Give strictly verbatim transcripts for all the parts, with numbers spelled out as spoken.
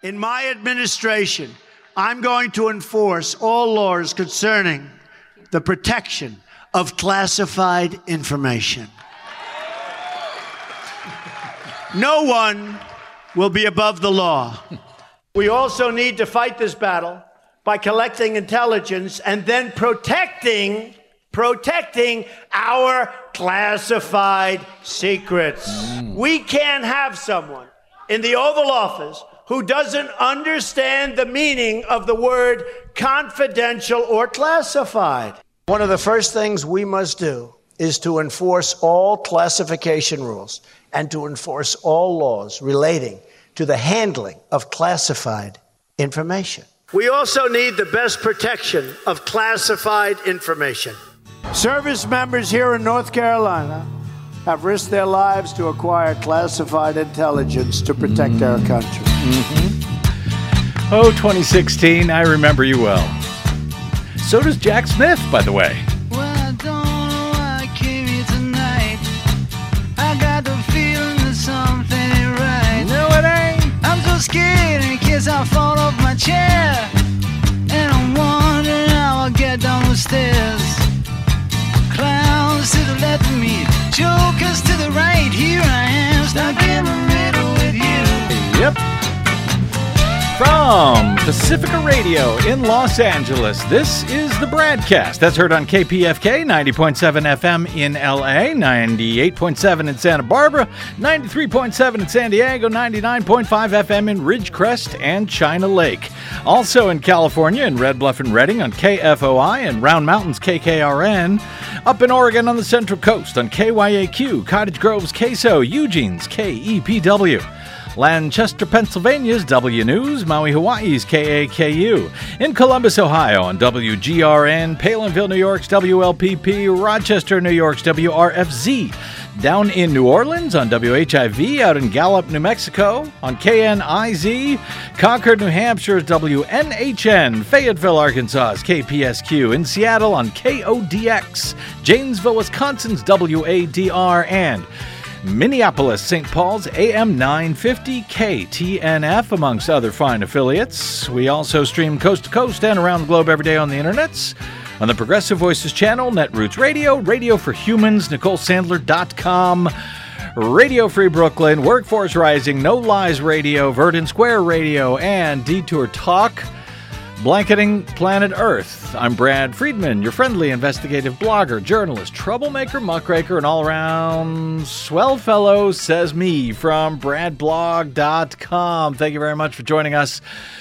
In my administration, I'm going to enforce all laws concerning the protection of classified information. No one will be above the law. We also need to fight this battle by collecting intelligence and then protecting, protecting our classified secrets. Mm. We can't have someone in the Oval Office who doesn't understand the meaning of the word confidential or classified. One of the first things we must do is to enforce all classification rules and to enforce all laws relating to the handling of classified information. We also need the best protection of classified information. Service members here in North Carolina have risked their lives to acquire classified intelligence to protect mm-hmm. our country. Mm-hmm. Oh, twenty sixteen, I remember you well. So does Jack Smith, by the way. Well, I don't know why I came here tonight. I got the feeling that something ain't right. No, it ain't. I'm so scared in case I fall off my chair. And I'm wondering how I'll get down the stairs. Clowns to the left of me, jokers to the right. Here I am, stuck in the middle with you. Yep. From Pacifica Radio in Los Angeles, this is the Bradcast. That's heard on K P F K, ninety point seven F M in L A, ninety-eight point seven in Santa Barbara, ninety-three point seven in San Diego, ninety-nine point five F M in Ridgecrest and China Lake. Also in California in Red Bluff and Redding on K F O I and Round Mountains K K R N. Up in Oregon on the Central Coast on K Y A Q, Cottage Grove's K S O, Eugene's K E P W. Lancaster, Pennsylvania's W News, Maui, Hawaii's K A K U, in Columbus, Ohio on W G R N, Palinville, New York's W L P P, Rochester, New York's W R F Z, down in New Orleans on W H I V, out in Gallup, New Mexico on K N I Z, Concord, New Hampshire's W N H N, Fayetteville, Arkansas's K P S Q, in Seattle on K O D X, Janesville, Wisconsin's W A D R, and Minneapolis, Saint Paul's A M nine fifty K T N F, amongst other fine affiliates. We also stream coast to coast and around the globe every day on the internets, on the Progressive Voices channel, Netroots Radio, Radio for Humans, Nicole Sandler dot com, Radio Free Brooklyn, Workforce Rising, No Lies Radio, Verdant Square Radio, and Detour Talk, blanketing planet Earth. I'm Brad Friedman, your friendly investigative blogger, journalist, troublemaker, muckraker, and all-around swell fellow, says me, from brad blog dot com. Thank you very much for joining us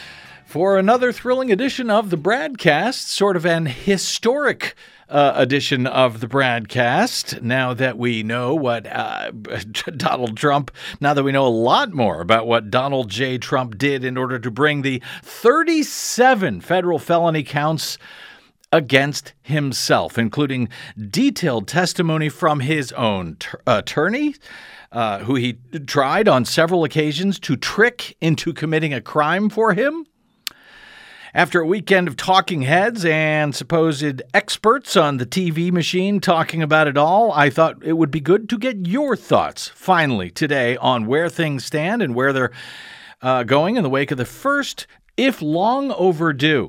for another thrilling edition of the Bradcast, sort of an historic Uh, edition of the Bradcast. Now that we know what uh, Donald Trump, now that we know a lot more about what Donald J. Trump did in order to bring the thirty-seven federal felony counts against himself, including detailed testimony from his own ter- attorney, uh, who he tried on several occasions to trick into committing a crime for him. After a weekend of talking heads and supposed experts on the T V machine talking about it all, I thought it would be good to get your thoughts, finally, today on where things stand and where they're uh, going in the wake of the first, if long overdue,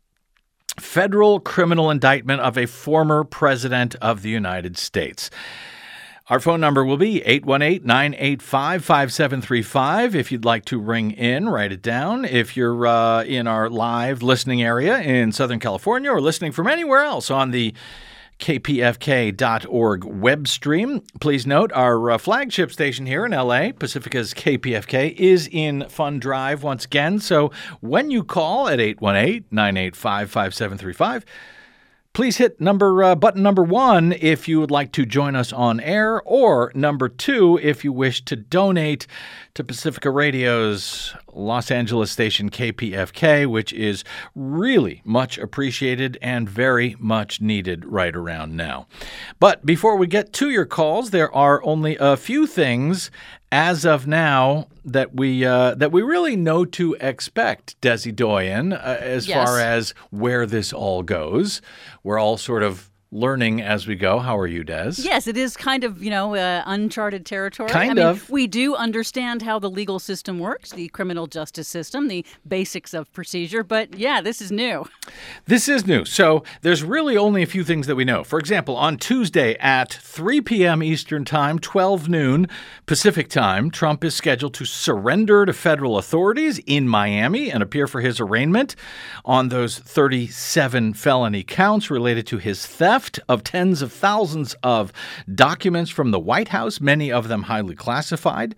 federal criminal indictment of a former president of the United States. Our phone number will be eight one eight, nine eight five, five seven three five. If you'd like to ring in, write it down. If you're uh, in our live listening area in Southern California or listening from anywhere else on the K P F K dot org web stream, please note our uh, flagship station here in L A, Pacifica's K P F K, is in Fun Drive once again. So when you call at eight one eight, nine eight five, five seven three five, please hit number uh, button number one if you would like to join us on air, or number two if you wish to donate to Pacifica Radio's Los Angeles station K P F K, which is really much appreciated and very much needed right around now. But before we get to your calls, there are only a few things as of now that we uh, that we really know to expect, Desi Doyen, uh, as yes. far as where this all goes. We're all sort of learning as we go. How are you, Des? Yes, it is kind of, you know, uh, uncharted territory. Kind I mean, of. We do understand how the legal system works, the criminal justice system, the basics of procedure. But yeah, this is new. This is new. So there's really only a few things that we know. For example, on Tuesday at three p.m. Eastern Time, twelve noon Pacific Time, Trump is scheduled to surrender to federal authorities in Miami and appear for his arraignment on those thirty-seven felony counts related to his theft of tens of thousands of documents from the White House, many of them highly classified.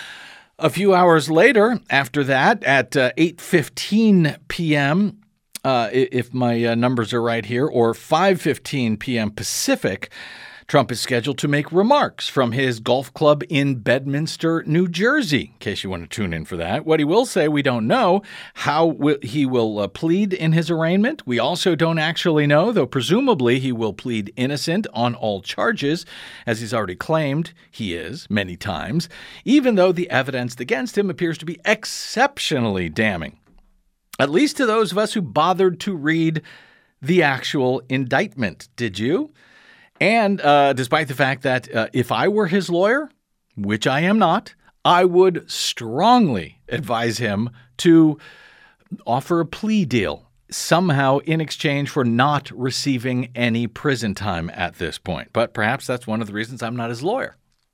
A few hours later, after that, at uh, eight fifteen p.m., uh, if my uh, numbers are right here, or five fifteen p.m. Pacific, Trump is scheduled to make remarks from his golf club in Bedminster, New Jersey, in case you want to tune in for that. What he will say, we don't know. How will, he will uh, plead in his arraignment. We also don't actually know, though presumably he will plead innocent on all charges, as he's already claimed he is many times, even though the evidence against him appears to be exceptionally damning, at least to those of us who bothered to read the actual indictment. Did you? And uh, despite the fact that uh, if I were his lawyer, which I am not, I would strongly advise him to offer a plea deal somehow in exchange for not receiving any prison time at this point. But perhaps that's one of the reasons I'm not his lawyer.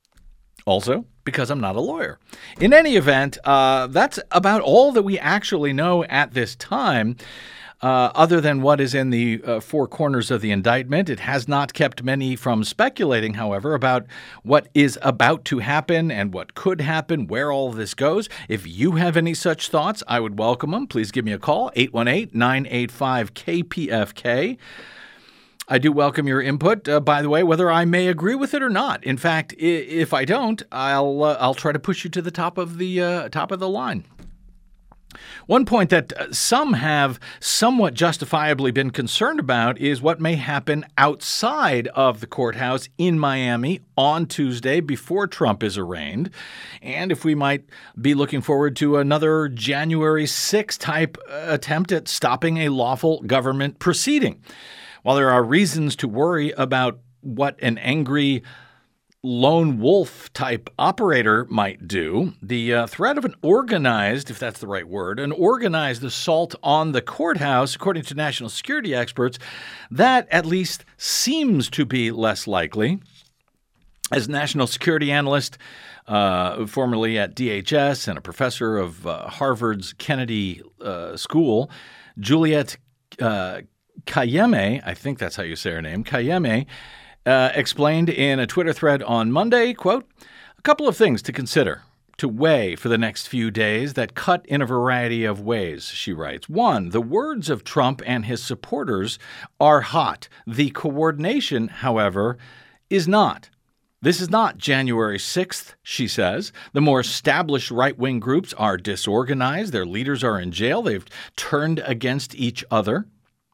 Also, because I'm not a lawyer. In any event, uh, that's about all that we actually know at this time. Uh, other than what is in the uh, four corners of the indictment. It has not kept many from speculating, however, about what is about to happen and what could happen, where all of this goes. If you have any such thoughts, I would welcome them. Please give me a call, eight one eight, nine eight five, K P F K. I do welcome your input, uh, by the way, whether I may agree with it or not. In fact, I- if I don't, I'll uh, I'll try to push you to the top of the uh, top of the line. One point that some have somewhat justifiably been concerned about is what may happen outside of the courthouse in Miami on Tuesday before Trump is arraigned, and if we might be looking forward to another January sixth type attempt at stopping a lawful government proceeding. While there are reasons to worry about what an angry lone wolf type operator might do, the uh, threat of an organized, if that's the right word, an organized assault on the courthouse, according to national security experts, that at least seems to be less likely. As national security analyst, uh, formerly at D H S and a professor of uh, Harvard's Kennedy uh, School, Juliet uh, Kayeme, I think that's how you say her name, Kayeme, Uh, explained in a Twitter thread on Monday, quote, a couple of things to consider, to weigh for the next few days that cut in a variety of ways, she writes. One, the words of Trump and his supporters are hot. The coordination, however, is not. This is not January sixth, she says. The more established right-wing groups are disorganized. Their leaders are in jail. They've turned against each other.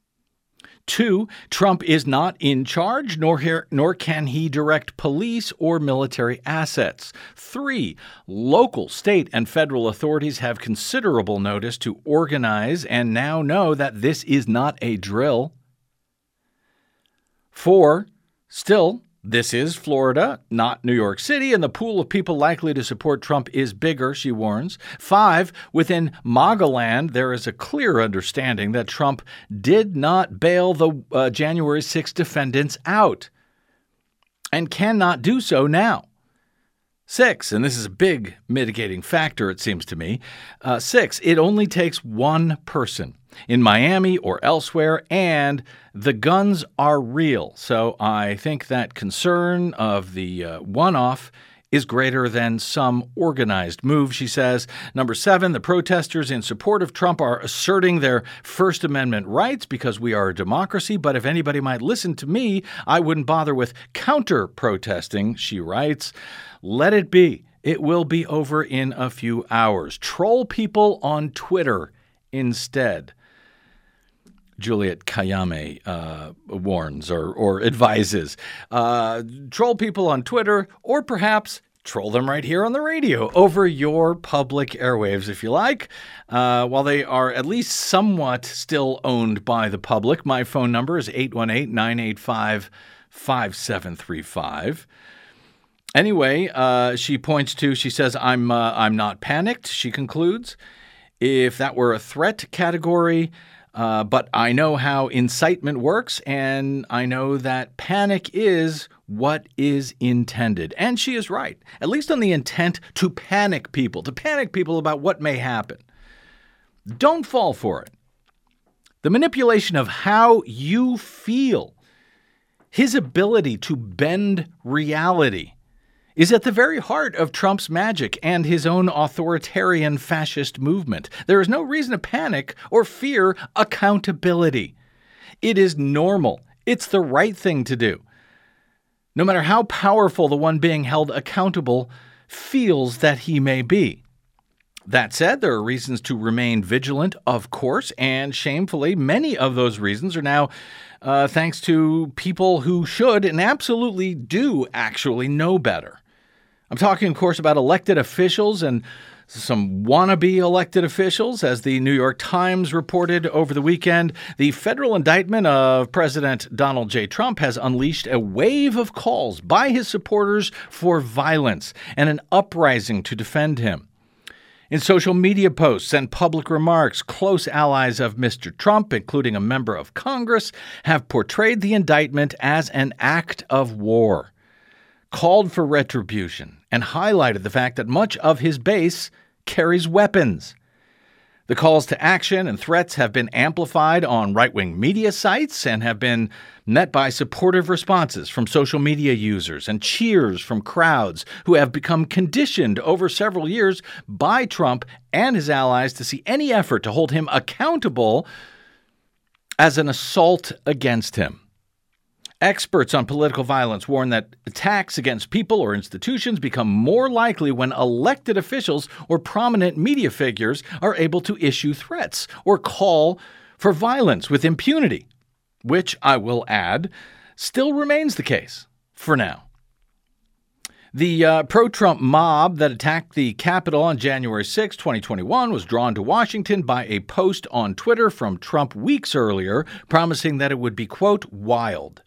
Two, Trump is not in charge, nor, here, nor can he direct police or military assets. Three, local, state, and federal authorities have considerable notice to organize and now know that this is not a drill. Four, still, this is Florida, not New York City, and the pool of people likely to support Trump is bigger, she warns. Five, within MAGA land, there is a clear understanding that Trump did not bail the uh, January sixth defendants out and cannot do so now. Six, and this is a big mitigating factor, it seems to me. Uh, six, it only takes one person in Miami or elsewhere, and the guns are real. So I think that concern of the uh, one-off is greater than some organized move, she says. Number seven, the protesters in support of Trump are asserting their First Amendment rights because we are a democracy. But if anybody might listen to me, I wouldn't bother with counter-protesting, she writes. Let it be. It will be over in a few hours. Troll people on Twitter instead. Juliet Kayeme uh, warns or, or advises. Uh, troll people on Twitter, or perhaps troll them right here on the radio over your public airwaves, if you like. Uh, while they are at least somewhat still owned by the public, my phone number is eight one eight, nine eight five, five seven three five. Anyway, uh, she points to, she says, I'm, uh, I'm not panicked, she concludes. If that were a threat category, uh, but I know how incitement works, and I know that panic is what is intended. And she is right, at least on the intent to panic people, to panic people about what may happen. Don't fall for it. The manipulation of how you feel, his ability to bend reality, is at the very heart of Trump's magic and his own authoritarian fascist movement. There is no reason to panic or fear accountability. It is normal. It's the right thing to do. No matter how powerful the one being held accountable feels that he may be. That said, there are reasons to remain vigilant, of course, and shamefully, many of those reasons are now uh, thanks to people who should and absolutely do actually know better. I'm talking, of course, about elected officials and some wannabe elected officials. As the New York Times reported over the weekend, the federal indictment of President Donald J. Trump has unleashed a wave of calls by his supporters for violence and an uprising to defend him. In social media posts and public remarks, close allies of Mister Trump, including a member of Congress, have portrayed the indictment as an act of war, called for retribution, and highlighted the fact that much of his base carries weapons. The calls to action and threats have been amplified on right-wing media sites and have been met by supportive responses from social media users and cheers from crowds who have become conditioned over several years by Trump and his allies to see any effort to hold him accountable as an assault against him. Experts on political violence warn that attacks against people or institutions become more likely when elected officials or prominent media figures are able to issue threats or call for violence with impunity, which, I will add, still remains the case for now. The uh, pro-Trump mob that attacked the Capitol on January sixth, twenty twenty-one was drawn to Washington by a post on Twitter from Trump weeks earlier, promising that it would be, quote, wild.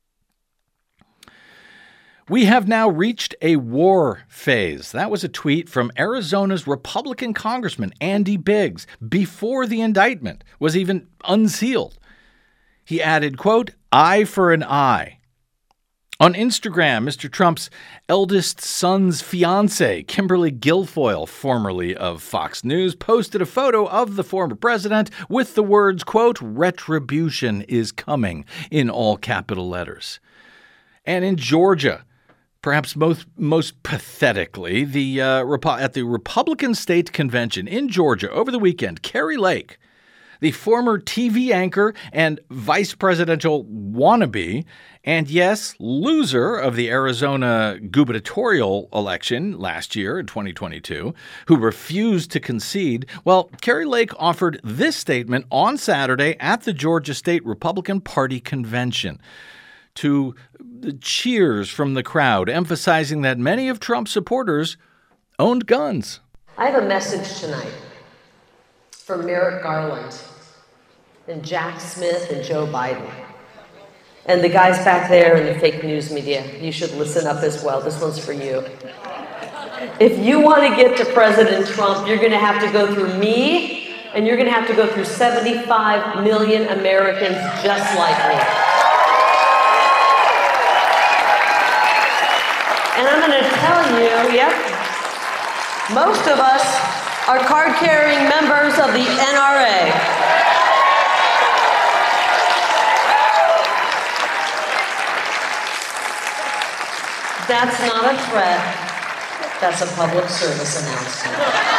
We have now reached a war phase. That was a tweet from Arizona's Republican Congressman Andy Biggs before the indictment was even unsealed. He added, quote, eye for an eye. On Instagram, Mister Trump's eldest son's fiancée, Kimberly Guilfoyle, formerly of Fox News, posted a photo of the former president with the words, quote, retribution is coming, in all capital letters. And in Georgia, perhaps most most pathetically, the uh, Repo- at the Republican State Convention in Georgia over the weekend, Kari Lake, the former T V anchor and vice presidential wannabe, and yes, loser of the Arizona gubernatorial election last year in twenty twenty-two, who refused to concede, well, Kari Lake offered this statement on Saturday at the Georgia State Republican Party Convention to the cheers from the crowd, emphasizing that many of Trump's supporters owned guns. I have a message tonight for Merrick Garland and Jack Smith and Joe Biden. And the guys back there in the fake news media, you should listen up as well. This one's for you. If you want to get to President Trump, you're going to have to go through me, and you're going to have to go through seventy-five million Americans just like me. And I'm going to tell you, yep, most of us are card-carrying members of the N R A. That's not a threat. That's a public service announcement.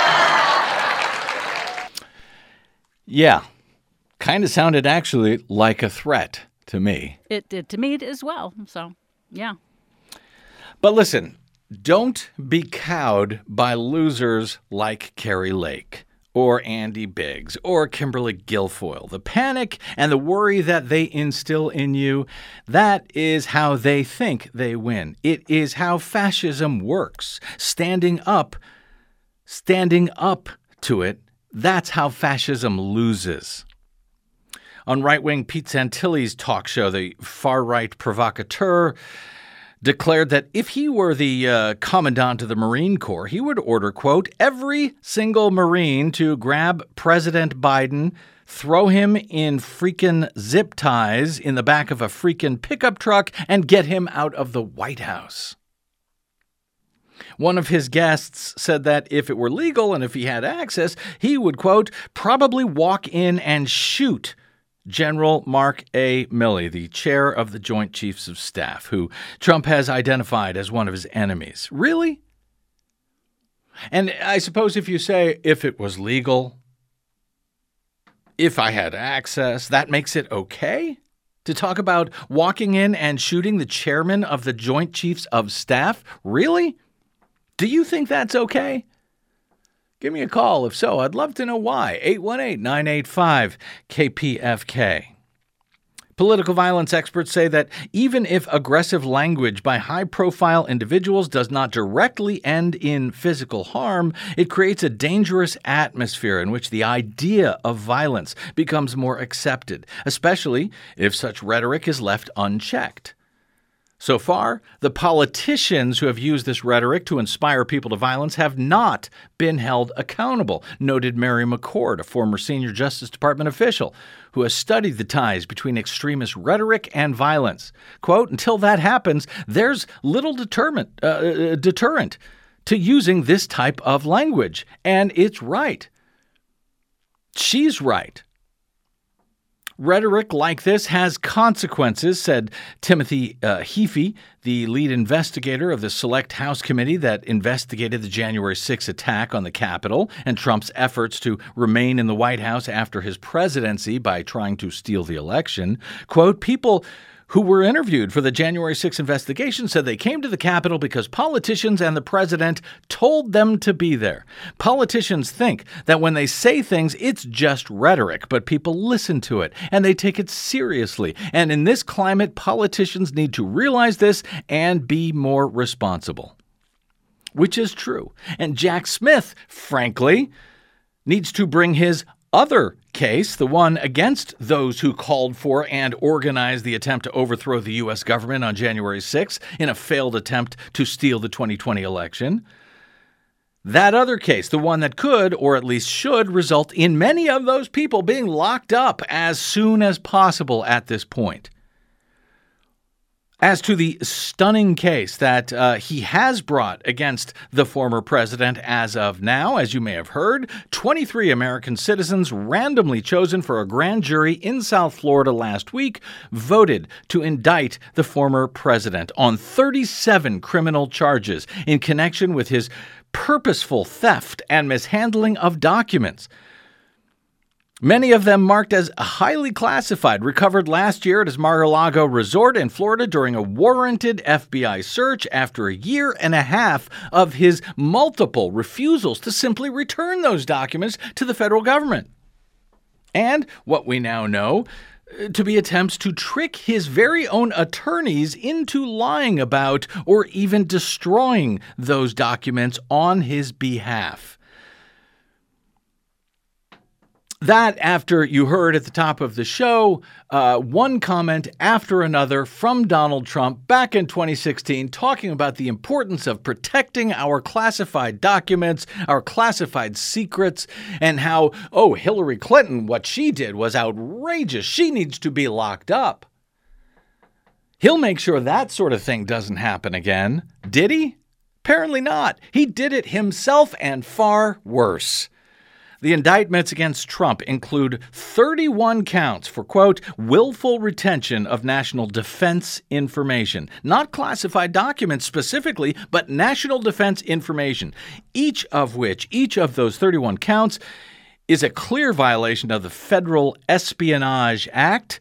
Yeah, kind of sounded actually like a threat to me. It did to me as well. So, yeah. But listen, don't be cowed by losers like Kari Lake or Andy Biggs or Kimberly Guilfoyle. The panic and the worry that they instill in you, that is how they think they win. It is how fascism works. Standing up, standing up to it, that's how fascism loses. On right-wing Pete Santilli's talk show, the far-right provocateur declared that if he were the uh, commandant of the Marine Corps, he would order, quote, every single Marine to grab President Biden, throw him in freaking zip ties in the back of a freaking pickup truck, and get him out of the White House. One of his guests said that if it were legal and if he had access, he would, quote, probably walk in and shoot General Mark A. Milley, the chair of the Joint Chiefs of Staff, who Trump has identified as one of his enemies. Really? And I suppose if you say, if it was legal, if I had access, that makes it okay to talk about walking in and shooting the chairman of the Joint Chiefs of Staff? Really? Do you think that's okay? Give me a call. If so, I'd love to know why. eight one eight, nine eight five, K P F K. Political violence experts say that even if aggressive language by high-profile individuals does not directly end in physical harm, it creates a dangerous atmosphere in which the idea of violence becomes more accepted, especially if such rhetoric is left unchecked. So far, the politicians who have used this rhetoric to inspire people to violence have not been held accountable, noted Mary McCord, a former senior Justice Department official who has studied the ties between extremist rhetoric and violence. Quote, until that happens, there's little deterrent, uh, deterrent to using this type of language. And it's right. She's right. Rhetoric like this has consequences, said Timothy uh, Heaphy, the lead investigator of the Select House Committee that investigated the January sixth attack on the Capitol and Trump's efforts to remain in the White House after his presidency by trying to steal the election. Quote, people who were interviewed for the January sixth investigation said they came to the Capitol because politicians and the president told them to be there. Politicians think that when they say things, it's just rhetoric, but people listen to it and they take it seriously. And in this climate, politicians need to realize this and be more responsible. Which is true. And Jack Smith, frankly, needs to bring his other case, the one against those who called for and organized the attempt to overthrow the U S government on January sixth in a failed attempt to steal the twenty twenty election. That other case, the one that could, or at least should, result in many of those people being locked up as soon as possible at this point. As to the stunning case that uh, he has brought against the former president as of now, as you may have heard, twenty-three American citizens randomly chosen for a grand jury in South Florida last week voted to indict the former president on thirty-seven criminal charges in connection with his purposeful theft and mishandling of documents. Many of them marked as highly classified, recovered last year at his Mar-a-Lago resort in Florida during a warranted F B I search after a year and a half of his multiple refusals to simply return those documents to the federal government. And what we now know to be attempts to trick his very own attorneys into lying about or even destroying those documents on his behalf. That, after you heard at the top of the show, uh, one comment after another from Donald Trump back in twenty sixteen talking about the importance of protecting our classified documents, our classified secrets, and how, oh, Hillary Clinton, what she did was outrageous. She needs to be locked up. He'll make sure that sort of thing doesn't happen again. Did he? Apparently not. He did it himself and far worse. The indictments against Trump include thirty-one counts for, quote, willful retention of national defense information. Not classified documents specifically, but national defense information. Each of which, each of those thirty-one counts is a clear violation of the Federal Espionage Act,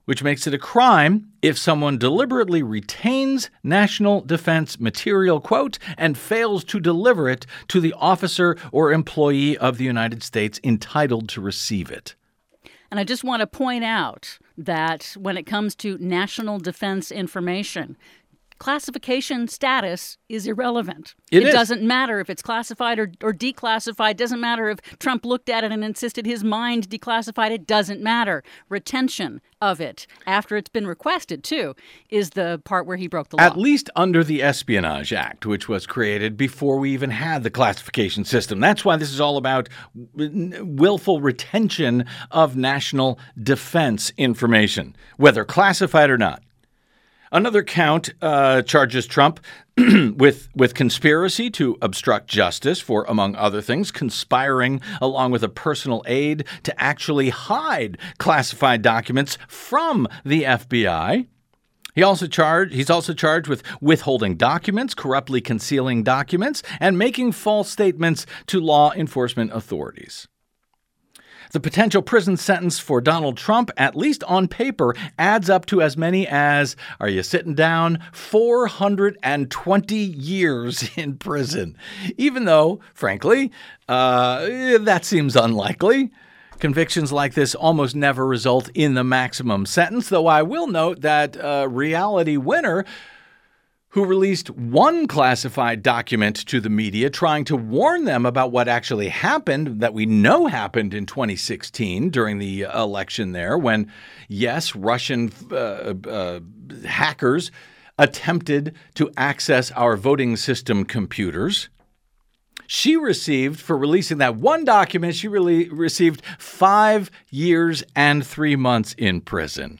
which makes it a crime if someone deliberately retains national defense material, quote, and fails to deliver it to the officer or employee of the United States entitled to receive it. And I just want to point out that when it comes to national defense information, classification status is irrelevant. It it is. doesn't matter if it's classified or, or declassified. It doesn't matter if Trump looked at it and insisted his mind declassified. It doesn't matter. Retention of it, after it's been requested, too, is the part where he broke the law. At least under the Espionage Act, which was created before we even had the classification system. That's why this is all about willful retention of national defense information, whether classified or not. Another count uh, charges Trump with with conspiracy to obstruct justice for, among other things, conspiring along with a personal aide to actually hide classified documents from the F B I. He also charged, he's also charged with withholding documents, corruptly concealing documents, and making false statements to law enforcement authorities. The potential prison sentence for Donald Trump, at least on paper, adds up to as many as, are you sitting down, four hundred twenty years in prison. Even though, frankly, uh, that seems unlikely. Convictions like this almost never result in the maximum sentence, though I will note that uh, Reality Winner, who released one classified document to the media trying to warn them about what actually happened, that we know happened in twenty sixteen during the election there, when, yes, Russian uh, uh, hackers attempted to access our voting system computers. She received, for releasing that one document, she really received five years and three months in prison.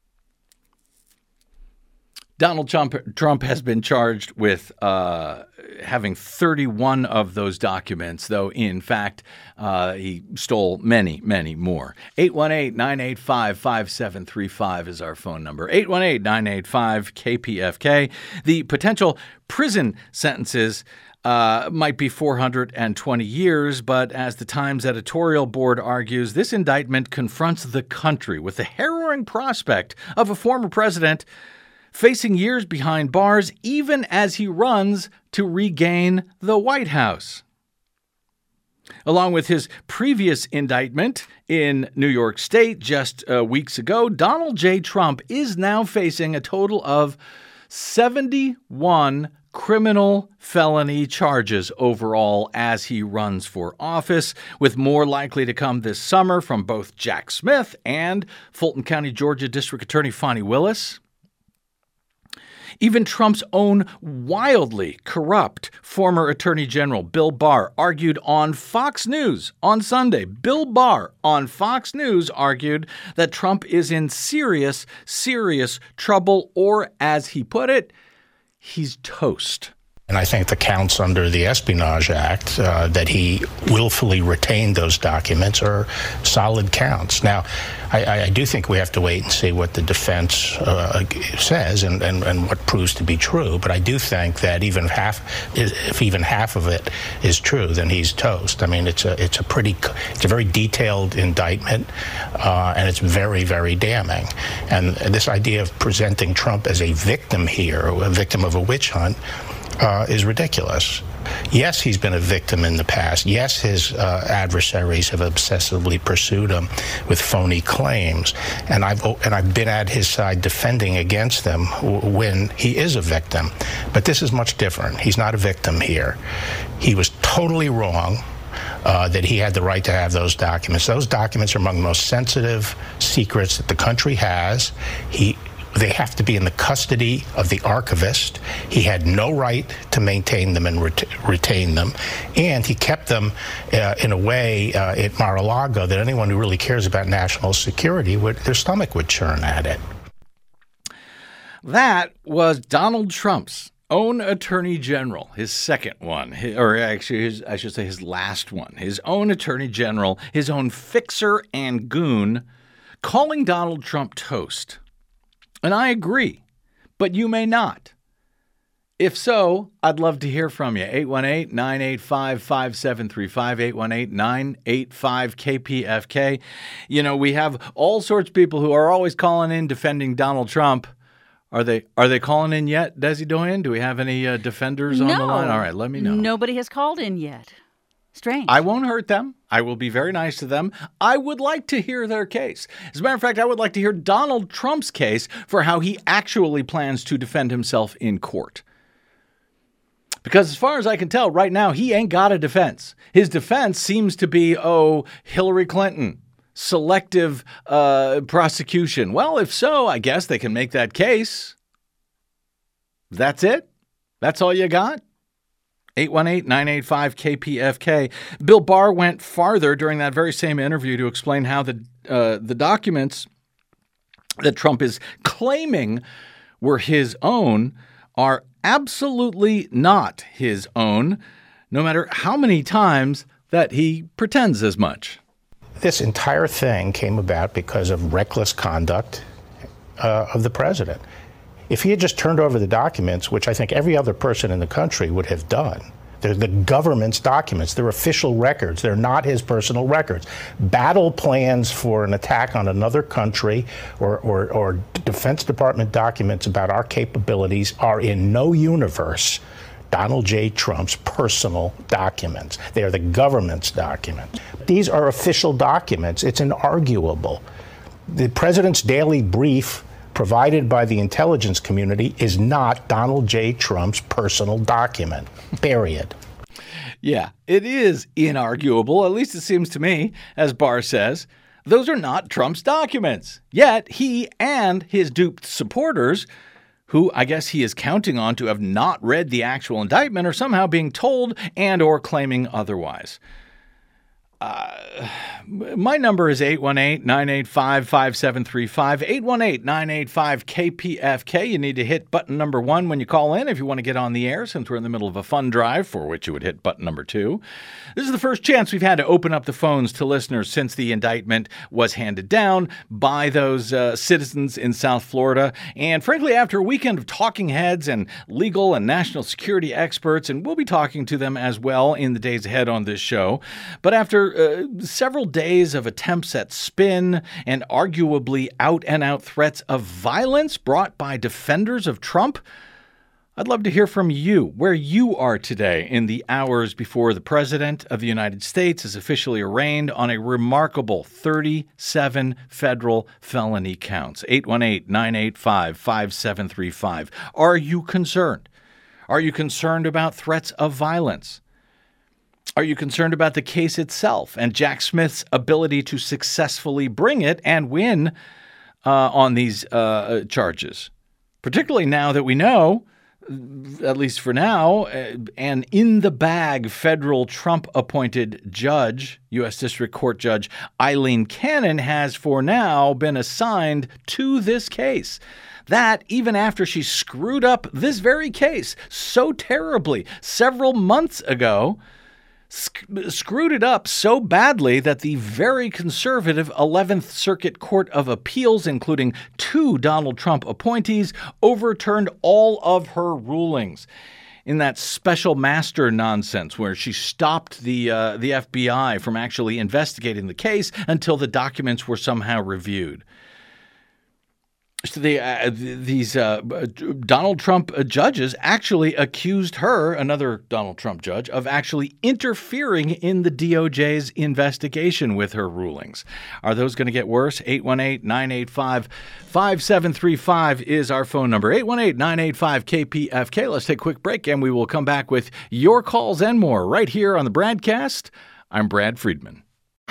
Donald Trump, Trump has been charged with uh, having thirty-one of those documents, though, in fact, uh, he stole many, many more. eight one eight, nine eight five, five seven three five is our phone number. eight one eight, nine eight five, K P F K. The potential prison sentences uh, might be four hundred twenty years, but as the Times editorial board argues, this indictment confronts the country with the harrowing prospect of a former president facing years behind bars even as he runs to regain the White House. Along with his previous indictment in New York State just uh, weeks ago, Donald J. Trump is now facing a total of seventy-one criminal felony charges overall as he runs for office, with more likely to come this summer from both Jack Smith and Fulton County, Georgia District Attorney Fani Willis. Even Trump's own wildly corrupt former Attorney General Bill Barr argued on Fox News on Sunday. Bill Barr on Fox News argued that Trump is in serious, serious trouble, or as he put it, he's toast. And I think the counts under the Espionage Act uh, that he willfully retained those documents are solid counts. Now, I, I do think we have to wait and see what the defense uh, says and, and, and what proves to be true. But I do think that even half, if even half of it is true, then he's toast. I mean, it's a it's a pretty it's a very detailed indictment, uh, and it's very very damning. And this idea of presenting Trump as a victim here, a victim of a witch hunt, Uh, is ridiculous. Yes, he's been a victim in the past. Yes, his uh, adversaries have obsessively pursued him with phony claims, and I've and I've been at his side defending against them when he is a victim. But this is much different. He's not a victim here. He was totally wrong uh, that he had the right to have those documents. Those documents are among the most sensitive secrets that the country has. He. They have to be in the custody of the archivist. He had no right to maintain them and ret- retain them. And he kept them uh, in a way uh, at Mar-a-Lago that anyone who really cares about national security, would their stomach would churn at it. That was Donald Trump's own Attorney General, his second one, his, or actually, his, I should say his last one, his own Attorney General, his own fixer and goon, calling Donald Trump toast. And I agree, but you may not. If so, I'd love to hear from you. eight one eight, nine eight five, five seven three five, eight one eight, nine eight five, K P F K. You know, we have all sorts of people who are always calling in defending Donald Trump. Are they are they calling in yet, Desi Doyen? Do we have any uh, defenders on no. the line? All right, let me know. Nobody has called in yet. Strange. I won't hurt them. I will be very nice to them. I would like to hear their case. As a matter of fact, I would like to hear Donald Trump's case for how he actually plans to defend himself in court. Because as far as I can tell, right now, he ain't got a defense. His defense seems to be, oh, Hillary Clinton, selective uh, prosecution. Well, if so, I guess they can make that case. That's it? That's all you got? eight one eight, nine eight five, K P F K. Bill Barr went farther during that very same interview to explain how the uh, the documents that Trump is claiming were his own are absolutely not his own, no matter how many times that he pretends as much. This entire thing came about because of reckless conduct uh, of the president. If he had just turned over the documents, which I think every other person in the country would have done, they're the government's documents, they're official records, they're not his personal records. Battle plans for an attack on another country or, or, or Defense Department documents about our capabilities are in no universe Donald J. Trump's personal documents. They are the government's documents. These are official documents. It's inarguable. The president's daily brief provided by the intelligence community is not Donald J. Trump's personal document, period. Yeah, it is inarguable, at least it seems to me, as Barr says. Those are not Trump's documents. Yet he and his duped supporters, who I guess he is counting on to have not read the actual indictment, are somehow being told and or claiming otherwise. Uh, my number is eight one eight, nine eight five, five seven three five, eight one eight, nine eight five, K P F K. You need to hit button number one when you call in if you want to get on the air, since we're in the middle of a fund drive for which you would hit button number two. This is the first chance we've had to open up the phones to listeners since the indictment was handed down by those uh, citizens in South Florida. And frankly, after a weekend of talking heads and legal and national security experts, and we'll be talking to them as well in the days ahead on this show, but after Uh, several days of attempts at spin and arguably out-and-out threats of violence brought by defenders of Trump, I'd love to hear from you, where you are today in the hours before the President of the United States is officially arraigned on a remarkable thirty-seven federal felony counts. eight one eight, nine eight five, five seven three five. Are you concerned? Are you concerned about threats of violence? Are you concerned about the case itself and Jack Smith's ability to successfully bring it and win uh, on these uh, charges? Particularly now that we know, at least for now, uh, an in-the-bag federal Trump-appointed judge, U S District Court Judge Eileen Cannon, has for now been assigned to this case. That even after she screwed up this very case so terribly several months ago, Sc- screwed it up so badly that the very conservative eleventh Circuit Court of Appeals, including two Donald Trump appointees, overturned all of her rulings in that special master nonsense where she stopped the uh, the F B I from actually investigating the case until the documents were somehow reviewed. So the, uh, these uh, Donald Trump judges actually accused her, another Donald Trump judge, of actually interfering in the D O J's investigation with her rulings. Are those going to get worse? eight one eight, nine eight five, five seven three five is our phone number. eight one eight, nine eight five, K P F K. Let's take a quick break, and we will come back with your calls and more right here on the Bradcast. I'm Brad Friedman.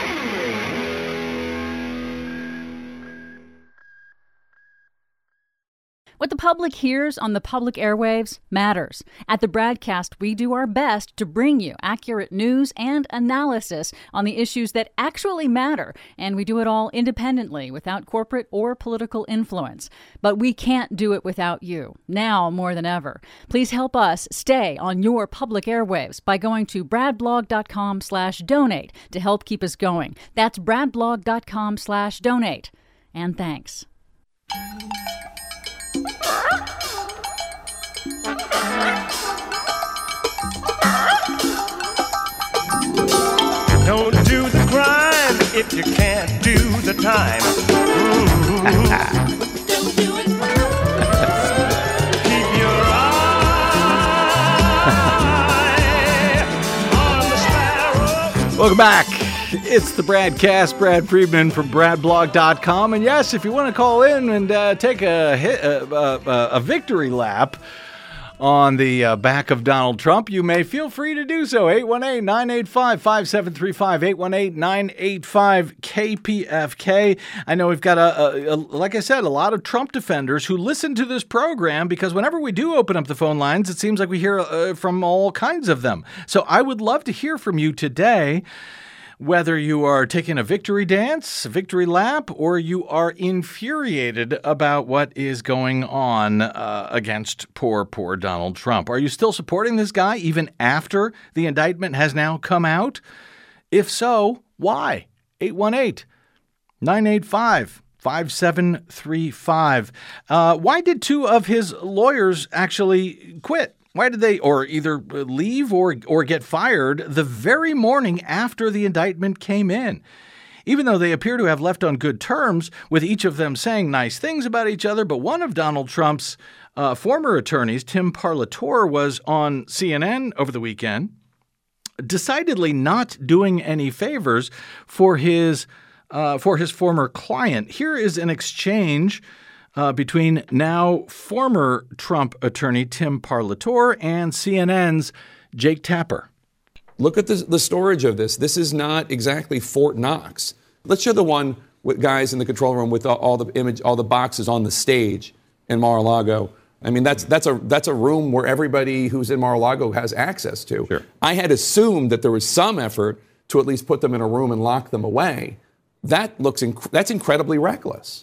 What the public hears on the public airwaves matters. At the Bradcast, we do our best to bring you accurate news and analysis on the issues that actually matter, and we do it all independently, without corporate or political influence. But we can't do it without you, now more than ever. Please help us stay on your public airwaves by going to bradblog.com slash donate to help keep us going. That's bradblog.com slash donate. And thanks. Don't do the crime if you can't do the time. Keep your eye on the sparrow. Welcome back. It's the Bradcast. Brad Friedman from brad blog dot com. And yes, if you want to call in and uh, take a, hit, a, a, a victory lap on the uh, back of Donald Trump, you may feel free to do so. eight one eight, nine eight five, five seven three five, eight one eight, nine eight five, K P F K. I know we've got, a, a, a like I said, a lot of Trump defenders who listen to this program because whenever we do open up the phone lines, it seems like we hear uh, from all kinds of them. So I would love to hear from you today, whether you are taking a victory dance, a victory lap, or you are infuriated about what is going on uh, against poor, poor Donald Trump. Are you still supporting this guy even after the indictment has now come out? If so, why? eight one eight, nine eight five, five seven three five. Uh, why did two of his lawyers actually quit? Why did they or either leave or or get fired the very morning after the indictment came in? Even though they appear to have left on good terms, with each of them saying nice things about each other, but one of Donald Trump's uh, former attorneys, Tim Parlatore, was on C N N over the weekend, decidedly not doing any favors for his uh, for his former client. Here is an exchange Uh, between now former Trump attorney Tim Parlatore and C N N's Jake Tapper. Look at the, the storage of this. This is not exactly Fort Knox. Let's show the one with guys in the control room with all, all the image, all the boxes on the stage in Mar-a-Lago. I mean, that's that's a that's a room where everybody who's in Mar-a-Lago has access to. Sure. I had assumed that there was some effort to at least put them in a room and lock them away. That looks inc- that's incredibly reckless.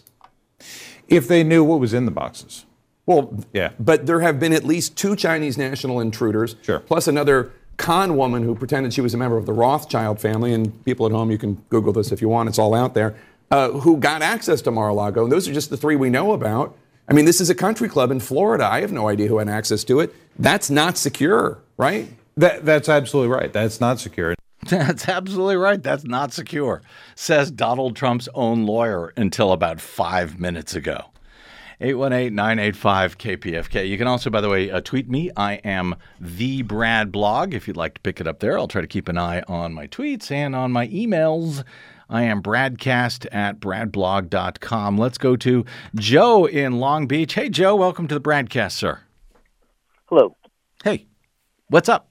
If they knew what was in the boxes. Well, yeah. But there have been at least two Chinese national intruders, sure. plus another con woman who pretended she was a member of the Rothschild family, and people at home, you can Google this if you want, it's all out there, uh, who got access to Mar-a-Lago. And those are just the three we know about. I mean, this is a country club in Florida. I have no idea who had access to it. That's not secure, right? That, that's absolutely right. That's not secure. That's absolutely right. That's not secure, says Donald Trump's own lawyer until about five minutes ago. eight one eight, nine eight five, K P F K. You can also, by the way, uh, tweet me. I am the Brad Blog. If you'd like to pick it up there, I'll try to keep an eye on my tweets and on my emails. I am Bradcast at brad blog dot com. Let's go to Joe in Long Beach. Hey, Joe, welcome to the Bradcast, sir. Hello. Hey, what's up?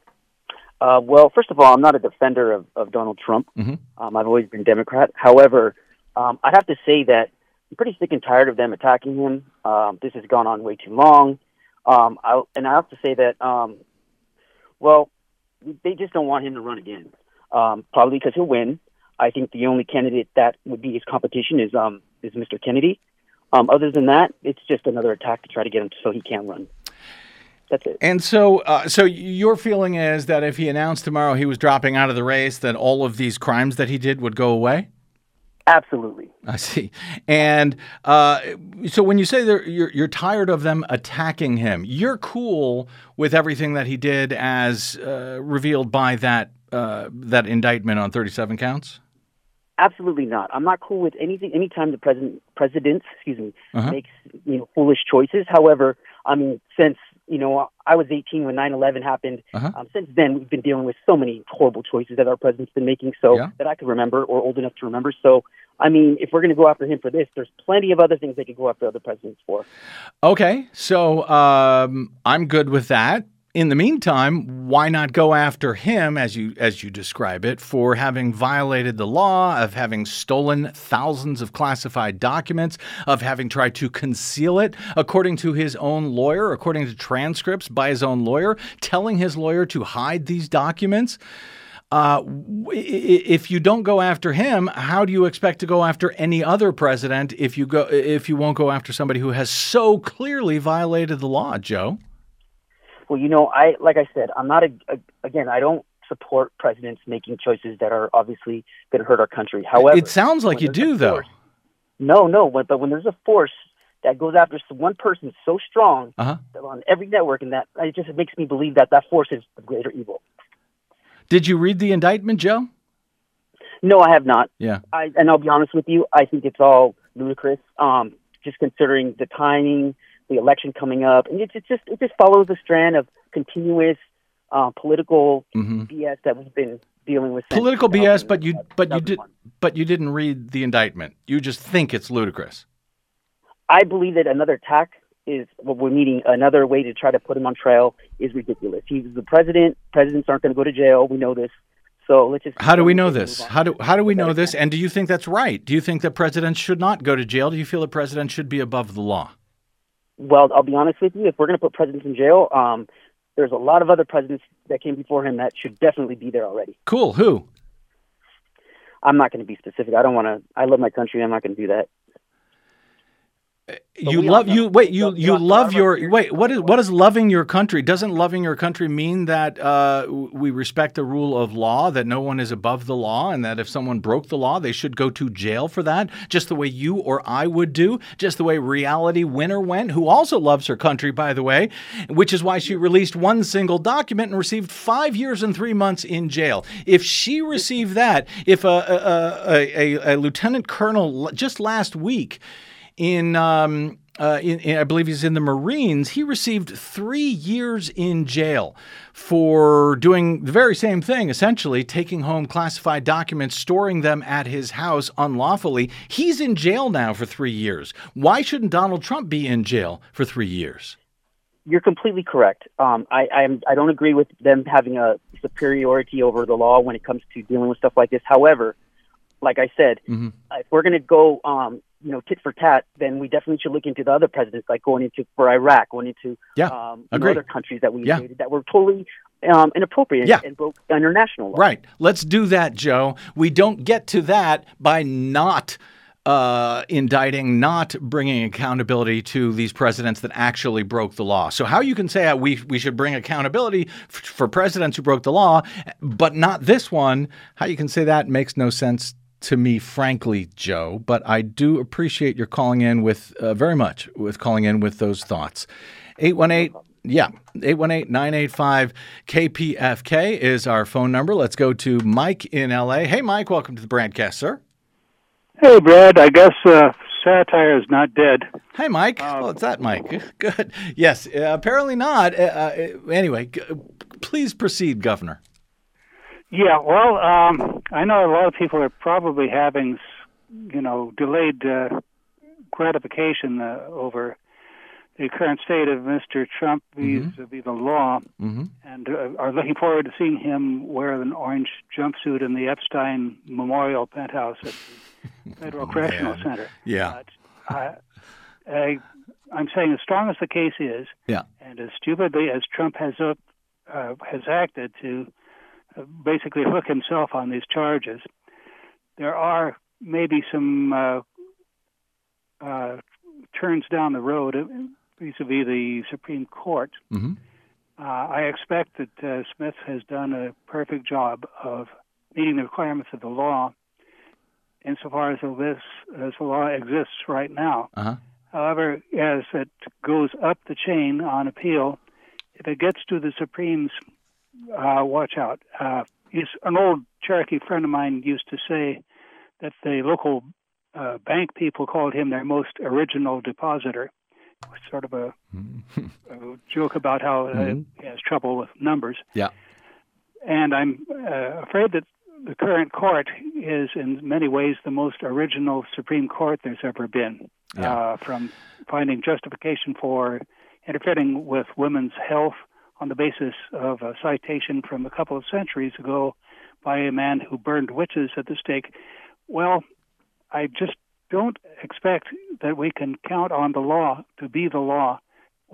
Uh, well, first of all, I'm not a defender of, of Donald Trump. Mm-hmm. Um, I've always been Democrat. However, um, I have to say that I'm pretty sick and tired of them attacking him. Um, this has gone on way too long. Um, I, and I have to say that, um, well, they just don't want him to run again, um, probably because he'll win. I think the only candidate that would be his competition is um, is Mister Kennedy. Um, other than that, it's just another attack to try to get him so he can't run. That's it. And so, uh, so your feeling is that if he announced tomorrow he was dropping out of the race, that all of these crimes that he did would go away? Absolutely. I see. And uh, so when you say you're, you're tired of them attacking him, you're cool with everything that he did as uh, revealed by that uh, that indictment on thirty-seven counts? Absolutely not. I'm not cool with anything. Anytime the president, president, excuse me, uh-huh. makes you know foolish choices. However, I mean, since you know I was eighteen when nine eleven happened, uh-huh. um, since then we've been dealing with so many horrible choices that our president's been making, so yeah. that I could remember or old enough to remember. So, I mean, if we're going to go after him for this, there's plenty of other things they could go after other presidents for. Okay, so um, I'm good with that. In the meantime, why not go after him, as you as you describe it, for having violated the law, of having stolen thousands of classified documents, of having tried to conceal it, according to his own lawyer, according to transcripts by his own lawyer, telling his lawyer to hide these documents? Uh, if you don't go after him, how do you expect to go after any other president if you go if you won't go after somebody who has so clearly violated the law, Joe? Well, you know, I like I said, I'm not a, a again. I don't support presidents making choices that are obviously going to hurt our country. However, it sounds like you do, though. Force, no, no, but, but when there's a force that goes after one person so strong Uh-huh. on every network, and that it just makes me believe that that force is the greater evil. Did you read the indictment, Joe? No, I have not. Yeah. I, and I'll be honest with you, I think it's all ludicrous. Um, just considering the timing, the election coming up, and it, it just it just follows a strand of continuous uh, political Mm-hmm. B S that we've been dealing with. since Political B S, but you but you two thousand did one. but you didn't read the indictment. You just think it's ludicrous. I believe that another attack is what we're meeting. Another way to try to put him on trial is ridiculous. He's the president. Presidents aren't going to go to jail. We know this. So let's just. How do we know this? How do how do we know this? And do you think that's right? Do you think that presidents should not go to jail? Do you feel that presidents should be above the law? Well, I'll be honest with you. If we're going to put presidents in jail, um, there's a lot of other presidents that came before him that should definitely be there already. Cool. Who? I'm not going to be specific. I don't want to. I love my country. I'm not going to do that. You we love all know- you wait you we you all know love our your country. wait what is what is loving your country? Doesn't loving your country mean that uh, we respect the rule of law, that no one is above the law, and that if someone broke the law, they should go to jail for that, just the way you or I would do, just the way Reality Winner went, who also loves her country, by the way, which is why she released one single document and received five years and three months in jail. If she received that, if a a, a, a, a lieutenant colonel just last week in um, Uh, in, in, I believe he's in the Marines, he received three years in jail for doing the very same thing, essentially taking home classified documents, storing them at his house unlawfully. He's in jail now for three years. Why shouldn't Donald Trump be in jail for three years? You're completely correct. Um, I I'm, I don't agree with them having a superiority over the law when it comes to dealing with stuff like this. However, like I said, mm-hmm. if we're going to go, um, you know, tit for tat, then we definitely should look into the other presidents, like going into for Iraq, going into yeah, um, agree. other countries that we yeah. invaded that were totally um, inappropriate yeah. and broke international law. Right. Let's do that, Joe. We don't get to that by not uh, indicting, not bringing accountability to these presidents that actually broke the law. So how you can say uh, we we should bring accountability f- for presidents who broke the law, but not this one, how you can say that makes no sense to me, frankly, Joe, but I do appreciate your calling in with uh, very much with calling in with those thoughts. eight one eight, yeah, eight one eight, nine eight five, K P F K is our phone number. Let's go to Mike in L A. Hey, Mike, welcome to the broadcast, sir. Hey, Brad, I guess uh, satire is not dead. Hey, Mike. Um, oh, it's that Mike. Good. Yes, uh, apparently not. Uh, uh, anyway, g- please proceed, Governor. Yeah, well, um, I know a lot of people are probably having, you know, delayed uh, gratification uh, over the current state of Mister Trump vis-a-vis mm-hmm. the law, mm-hmm. and uh, are looking forward to seeing him wear an orange jumpsuit in the Epstein Memorial Penthouse at the Federal oh, Correctional man. Center. Yeah. But, uh, I, I'm saying as strong as the case is, yeah. and as stupidly as Trump has, uh, has acted to basically hook himself on these charges, there are maybe some uh, uh, turns down the road vis-a-vis the Supreme Court. Mm-hmm. Uh, I expect that uh, Smith has done a perfect job of meeting the requirements of the law insofar as this as the law exists right now. Uh-huh. However, as it goes up the chain on appeal, if it gets to the Supremes, Uh, watch out. Uh, he's, an old Cherokee friend of mine used to say that the local uh, bank people called him their most original depositor. Sort of a, a joke about how uh, mm-hmm. he has trouble with numbers. Yeah. And I'm uh, afraid that the current court is in many ways the most original Supreme Court there's ever been. Yeah. Uh, from finding justification for interfering with women's health on the basis of a citation from a couple of centuries ago by a man who burned witches at the stake. Well, I just don't expect that we can count on the law to be the law once well,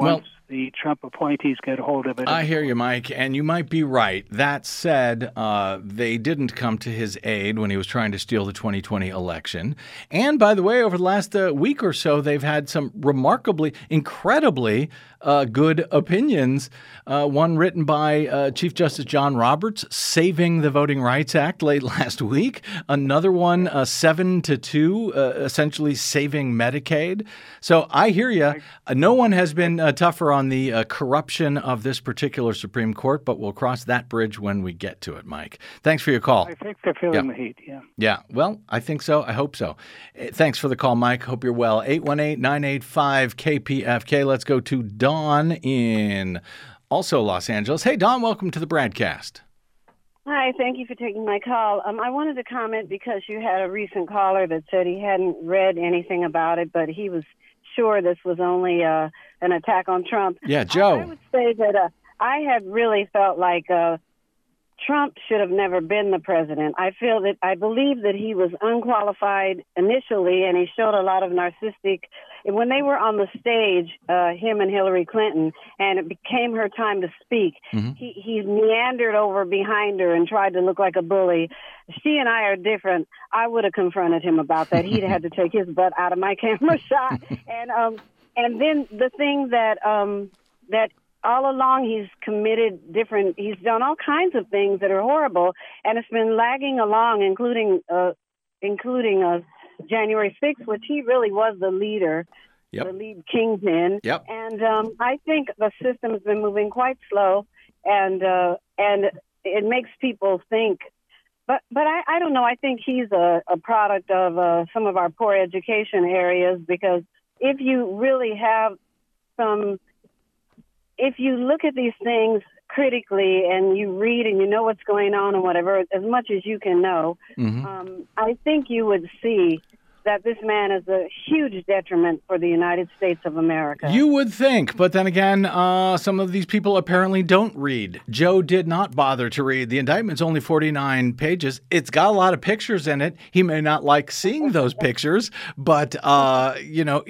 the Trump appointees get hold of it. I hear you, Mike, and you might be right. That said, uh, they didn't come to his aid when he was trying to steal the twenty twenty election. And by the way, over the last uh, week or so, they've had some remarkably, incredibly uh, good opinions. Uh, one written by uh, Chief Justice John Roberts, saving the Voting Rights Act late last week. Another one, uh, seven to two, uh, essentially saving Medicaid. So I hear you. Uh, no one has been uh, tougher on the uh, corruption of this particular Supreme Court, but we'll cross that bridge when we get to it, Mike. Thanks for your call. I think they're feeling Yeah. the heat, yeah. Yeah, well, I think so. I hope so. Uh, Thanks for the call, Mike. Hope you're well. eight one eight, nine eight five, K P F K. Let's go to Dawn in also Los Angeles. Hey, Dawn, welcome to the Bradcast. Hi, thank you for taking my call. Um, I wanted to comment because you had a recent caller that said he hadn't read anything about it, but he was sure this was only uh, an attack on Trump. Yeah, Joe. I, I would say that uh, I have really felt like uh, Trump should have never been the president. I feel that I believe that he was unqualified initially, and he showed a lot of narcissistic. When they were on the stage, uh, him and Hillary Clinton, and it became her time to speak, Mhm. he, he meandered over behind her and tried to look like a bully. She and I are different. I would have confronted him about that. He'd had to take his butt out of my camera shot. And um, and then the thing that um, that all along he's committed different. He's done all kinds of things that are horrible, and it's been lagging along, including uh, including uh, January sixth, which he really was the leader. Yep. The lead kingpin. Yep. And um, I think the system has been moving quite slow, and uh, and it makes people think. But but I, I don't know. I think he's a, a product of uh, some of our poor education areas, because if you really have some, if you look at these things critically and you read and you know what's going on and whatever, as much as you can know, Mhm. um, I think you would see that this man is a huge detriment for the United States of America. You would think, but then again, uh, some of these people apparently don't read. Joe did not bother to read. The indictment's only forty-nine pages. It's got a lot of pictures in it. He may not like seeing those pictures, but, uh, you know,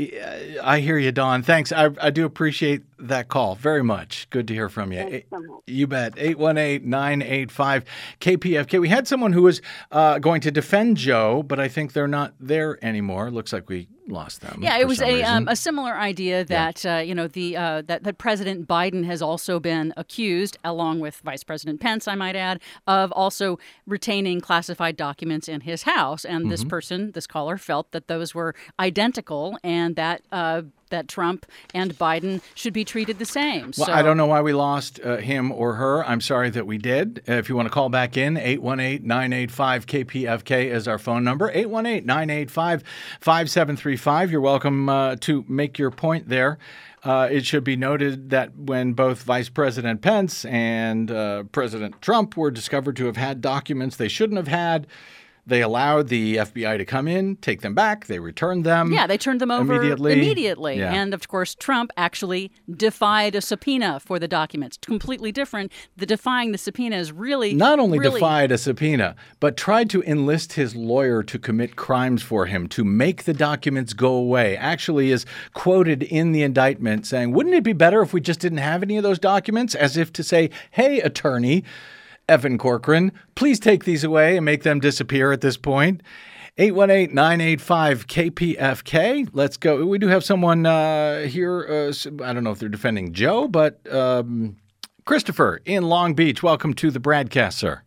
I hear you, Dawn. Thanks. I, I do appreciate that call very much. Good to hear from you. Thanks so much. You bet. eight one eight, nine eight five, K P F K. We had someone who was uh, going to defend Joe, but I think they're not there anymore. Looks like we lost them. Yeah, for it was some a reason. um, a similar idea that uh, you know the uh, that that President Biden has also been accused, along with Vice President Pence, I might add, of also retaining classified documents in his house. And this Mhm. person, this caller, felt that those were identical, and that uh, that Trump and Biden should be treated the same. Well, so, I don't know why we lost uh, him or her. I'm sorry that we did. Uh, if you want to call back in, eight one eight, nine eight five, K P F K is our phone number. eight one eight, nine eight five, five seven three five. You're welcome uh, to make your point there. Uh, it should be noted that when both Vice President Pence and uh, President Trump were discovered to have had documents they shouldn't have had, they allowed the F B I to come in, take them back. They returned them. Yeah, they turned them over immediately. immediately. Yeah. And of course, Trump actually defied a subpoena for the documents. Completely different. The defying the subpoena is really Not only really, defied a subpoena, but tried to enlist his lawyer to commit crimes for him, to make the documents go away. Actually is quoted in the indictment saying, wouldn't it be better if we just didn't have any of those documents? As if to say, hey, attorney Evan Corcoran, please take these away and make them disappear at this point. eight one eight, nine eight five, K P F K. Let's go. We do have someone uh, here. Uh, I don't know if they're defending Joe, but um, Christopher in Long Beach. Welcome to the Bradcast, sir.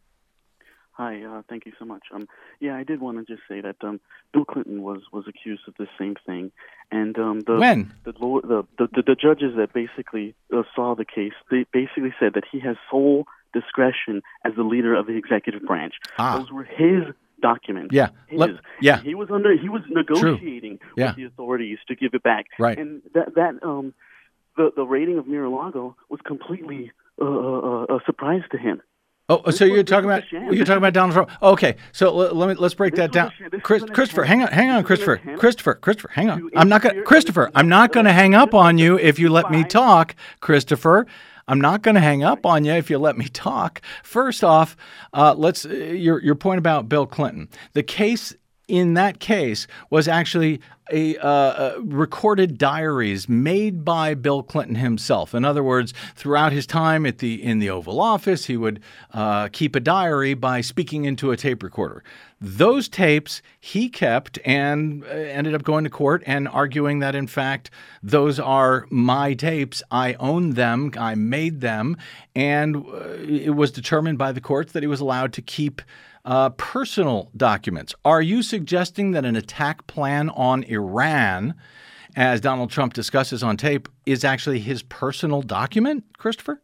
Hi, uh, thank you so much. Um, yeah, I did want to just say that um, Bill Clinton was, was accused of the same thing, and um, the When? the, law, the, the the judges that basically uh, saw the case, they basically said that he has sole discretion as the leader of the executive branch. Ah. Those were his documents. Yeah. His. Let- yeah. He was under. He was negotiating Yeah. with the authorities to give it back. Right. And that that um, the the rating of Mar-a-Lago was completely uh, uh, a surprise to him. Oh, so you're talking about sham. you're talking about Donald Trump. Okay, so let, let me let's break that down. Chris, Christopher, hang on, hang on, Christopher, Christopher, Christopher, hang on. I'm not going, Christopher. I'm not going to hang up on you if you let me talk, Christopher. I'm not going to hang up on you if you let me talk. First off, uh, let's uh, your your point about Bill Clinton. The case in that case was actually a uh, uh, recorded diaries made by Bill Clinton himself. In other words, throughout his time at the in the Oval Office, he would uh, keep a diary by speaking into a tape recorder. Those tapes he kept and uh, ended up going to court and arguing that, in fact, those are my tapes. I own them. I made them. And uh, it was determined by the courts that he was allowed to keep uh, personal documents. Are you suggesting that an attack plan on Iran, as Donald Trump discusses on tape, is actually his personal document, Christopher?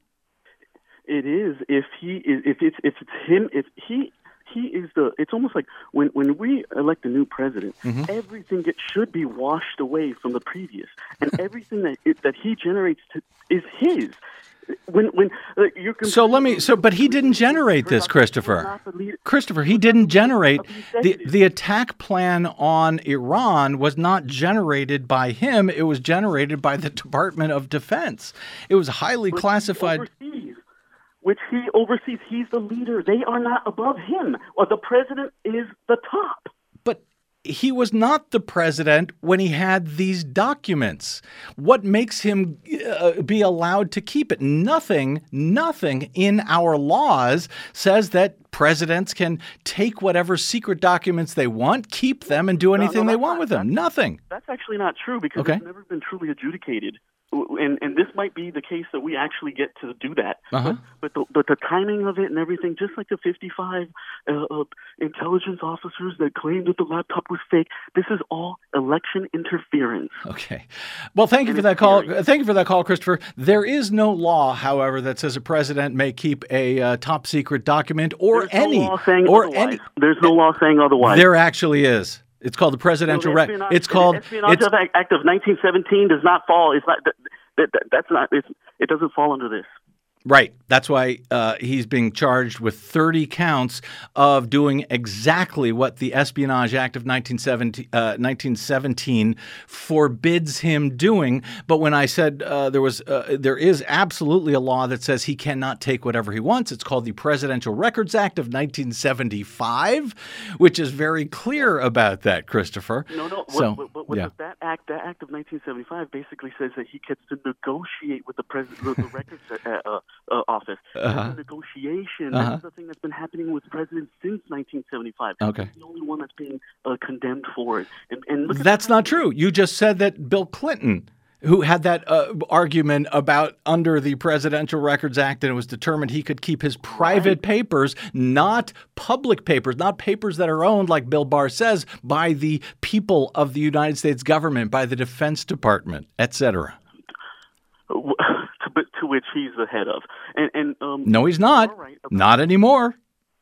It is. If he is, if it's if it's him, if he. He is the. It's almost like when, when we elect a new president, mm-hmm. everything that should be washed away from the previous, and everything that it, that he generates to, is his. When when uh, you can. So let me. So, but he didn't generate this, Christopher. Christopher, he didn't generate the the attack plan on Iran. Was not generated by him. It was generated by the Department of Defense. It was highly classified. Which he oversees. He's the leader. They are not above him. Well, the president is the top. But he was not the president when he had these documents. What makes him uh, be allowed to keep it? Nothing, nothing in our laws says that presidents can take whatever secret documents they want, keep them, and do anything no, no, they want not, with them. Nothing. That's actually not true because okay. it's never been truly adjudicated. And and this might be the case that we actually get to do that. Uh-huh. But but the, but the timing of it and everything, just like the fifty-five uh, uh, intelligence officers that claimed that the laptop was fake, this is all election interference. Okay. Well, thank you for that call. Thank you for that call, Christopher. There is no law, however, that says a president may keep a uh, top secret document or There's any no law saying or otherwise. any. There's no law saying otherwise. There actually is. It's called the Presidential no, Record. It's called the Espionage it's, Act of nineteen seventeen does not fall. It's not that, that, that that's not. It's, it doesn't fall under this. Right. That's why uh, he's being charged with thirty counts of doing exactly what the Espionage Act of nineteen seventeen forbids him doing. But when I said uh, there was, uh, there is absolutely a law that says he cannot take whatever he wants. It's called the Presidential Records Act of nineteen seventy-five, which is very clear about that, Christopher. No, no. So, what, what, what yeah. that act, that act of nineteen seventy-five, basically says that he gets to negotiate with the president, the, the records. Uh, uh, Uh, office. Uh-huh. That's a negotiation. Uh-huh. That's the thing that's been happening with presidents since nineteen seventy-five. Okay. He's the only one that's being uh, condemned for it. And, and look That's at not true. You just said that Bill Clinton, who had that uh, argument about under the Presidential Records Act, and it was determined he could keep his private right. papers, not public papers, not papers that are owned, like Bill Barr says, by the people of the United States government, by the Defense Department, et cetera. To, to which he's the head of. And, and um, no, he's not. Right not anymore.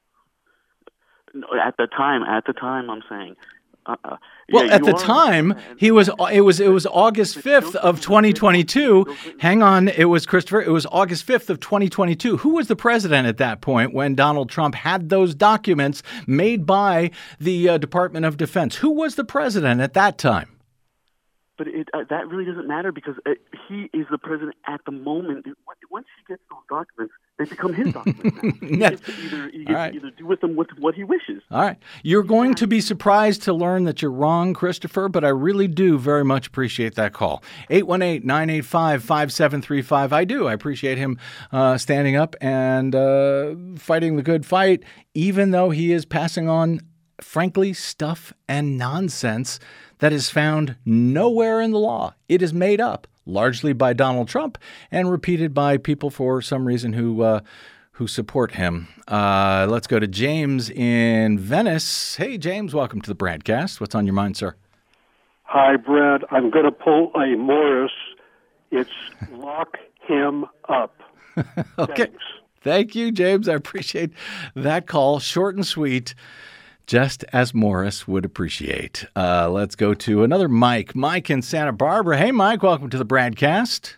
No, at the time, at the time, I'm saying. Uh, uh, well, yeah, at the time, he was. It was. It was August fifth of twenty twenty-two. Hang on, it was Christopher. It was August fifth of twenty twenty-two. Who was the president at that point when Donald Trump had those documents made by the uh, Department of Defense? Who was the president at that time? But it, uh, that really doesn't matter because uh, he is the president at the moment. Once he gets those documents, they become his documents. He gets to either, he gets right. to either do with them what, what he wishes. All right. You're going to be surprised to learn that you're wrong, Christopher, but I really do very much appreciate that call. eight one eight, nine eight five, five seven three five. I do. I appreciate him uh, standing up and uh, fighting the good fight, even though he is passing on, frankly, stuff and nonsense that is found nowhere in the law. It is made up largely by Donald Trump and repeated by people for some reason who uh, who support him. Uh, let's go to James in Venice. Hey, James, welcome to the Bradcast. What's on your mind, sir? Hi, Brad. I'm going to pull a Morris. It's lock him up. Okay. Thanks. Thank you, James. I appreciate that call. Short and sweet. Just as Morris would appreciate. Uh, let's go to another Mike. Mike in Santa Barbara. Hey, Mike. Welcome to the Bradcast.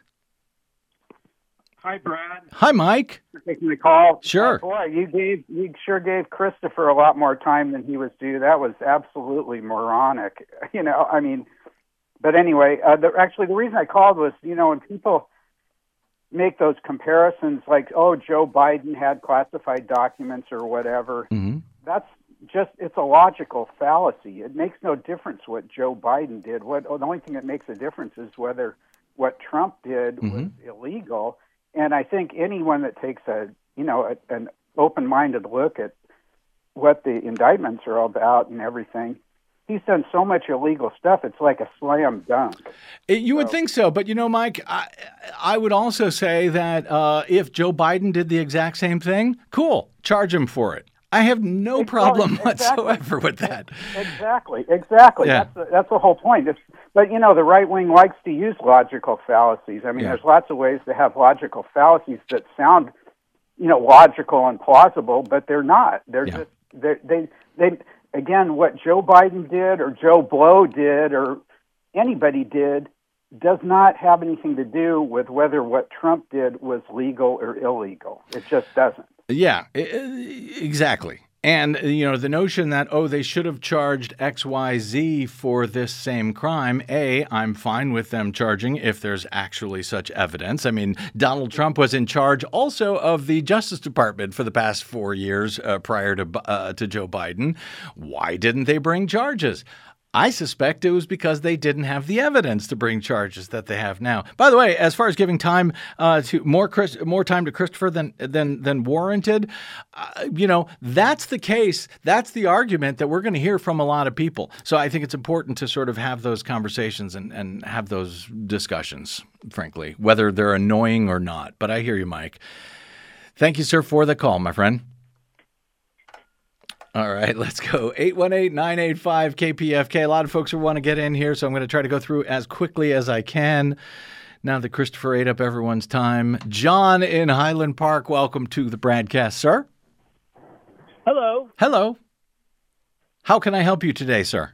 Hi, Brad. Hi, Mike. For taking the call. Sure. Uh, boy, you gave you sure gave Christopher a lot more time than he was due. That was absolutely moronic. You know, I mean, but anyway, uh, the, actually, the reason I called was, you know, when people make those comparisons, like, oh, Joe Biden had classified documents or whatever. Mm-hmm. That's just it's a logical fallacy. It makes no difference what Joe Biden did. What the only thing that makes a difference is whether what Trump did Mm-hmm. was illegal. And I think anyone that takes a you know a, an open-minded look at what the indictments are all about and everything, he's done so much illegal stuff. It's like a slam dunk. It- you would think so, but you know, Mike, I, I would also say that uh, if Joe Biden did the exact same thing, cool, charge him for it. I have no problem exactly. whatsoever with that. Exactly, exactly. Yeah. That's the, that's the whole point. It's, but you know, the right wing likes to use logical fallacies. I mean, Yeah. there's lots of ways to have logical fallacies that sound, you know, logical and plausible, but they're not. They're Yeah. just they they they again, what Joe Biden did or Joe Blow did or anybody did does not have anything to do with whether what Trump did was legal or illegal. It just doesn't. Yeah, e- e- exactly. And, you know, the notion that, oh, they should have charged X Y Z for this same crime, A, I'm fine with them charging if there's actually such evidence. I mean, Donald Trump was in charge also of the Justice Department for the past four years uh, prior to, uh, to Joe Biden. Why didn't they bring charges? I suspect it was because they didn't have the evidence to bring charges that they have now. By the way, as far as giving time uh, to more Chris, more time to Christopher than than than warranted, uh, you know, that's the case. That's the argument that we're going to hear from a lot of people. So I think it's important to sort of have those conversations and, and have those discussions, frankly, whether they're annoying or not. But I hear you, Mike. Thank you, sir, for the call, my friend. All right, let's go. eight one eight, nine eight five, K P F K. A lot of folks who want to get in here, so I'm going to try to go through as quickly as I can. Now that Christopher ate up everyone's time. John in Highland Park, welcome to the broadcast, sir. Hello. Hello. How can I help you today, sir?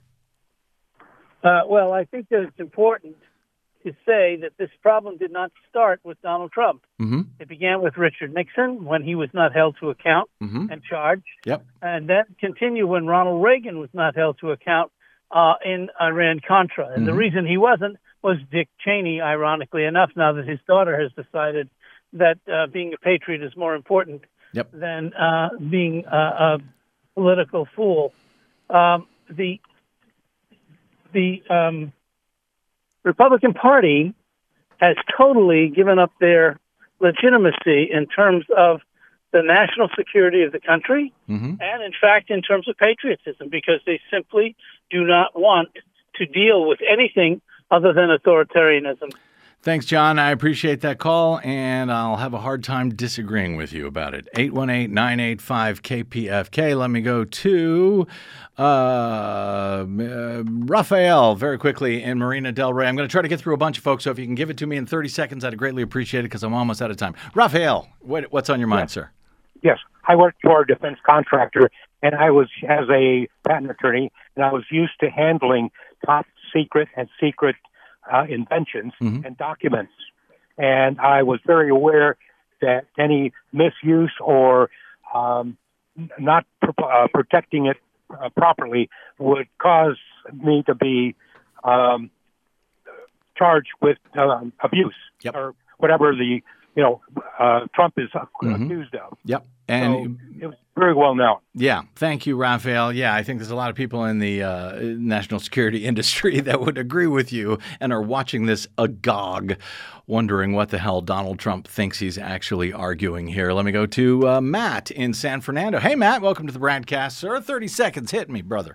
Uh, well, I think that it's important to say that this problem did not start with Donald Trump. Mm-hmm. It began with Richard Nixon when he was not held to account Mm-hmm. and charged, Yep. and then continued when Ronald Reagan was not held to account uh, in Iran-Contra. And the Mhm. reason he wasn't was Dick Cheney, ironically enough, now that his daughter has decided that uh, being a patriot is more important Yep. than uh, being uh, a political fool. Um, the the um, Republican Party has totally given up their legitimacy in terms of the national security of the country Mm-hmm. and, in fact, in terms of patriotism, because they simply do not want to deal with anything other than authoritarianism. Thanks, John. I appreciate that call, and I'll have a hard time disagreeing with you about it. eight one eight, nine eight five, K P F K. Let me go to uh, uh, Raphael very quickly in Marina Del Rey. I'm going to try to get through a bunch of folks, so if you can give it to me in thirty seconds, I'd greatly appreciate it because I'm almost out of time. Raphael, what, what's on your mind, sir? Yes, I worked for a defense contractor, and I was as a patent attorney, and I was used to handling top secret and secret uh, inventions Mhm. and documents. And I was very aware that any misuse or um, n- not pr- uh, protecting it uh, properly would cause me to be um, charged with uh, abuse Yep. or whatever the you know uh, Trump is uh, Mhm. accused of. Yep. And So it was very well known. yeah, thank you, Raphael. Yeah, I think there's a lot of people in the uh, national security industry that would agree with you and are watching this agog, wondering what the hell Donald Trump thinks he's actually arguing here. Let me go to uh, Matt in San Fernando. Hey, Matt, welcome to the broadcast, sir. thirty seconds. Hit me, brother.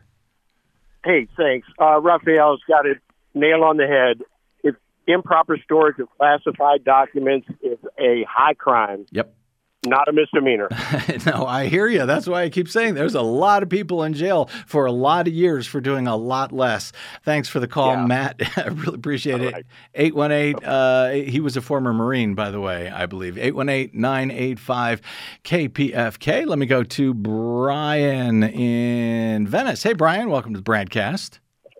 Hey, thanks. Uh, Raphael's got it nail on the head. It's improper storage of classified documents is a high crime. Yep. Not a misdemeanor. No, I hear you. That's why I keep saying there's a lot of people in jail for a lot of years for doing a lot less. Thanks for the call, Matt. I really appreciate it. eight one eight, uh, he was a former Marine, by the way, I believe. eight one eight, nine eight five, K P F K. Let me go to Brian in Venice. Hey, Brian, welcome to the broadcast.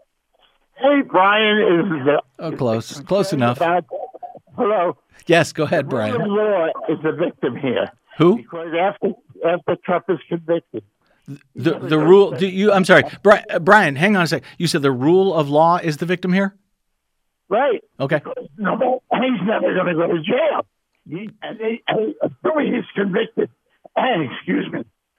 Hey, Brian is the. Oh, close. Close enough. Hello. Yes, go ahead, Brian. The law is the victim here. Who? Because after after Trump is convicted, The the rule. Do you? I'm sorry, Brian. Brian, hang on a sec. You said the rule of law is the victim here. right? Okay. No, he's never going to go to jail. He, and they, and assuming he's convicted, and excuse me,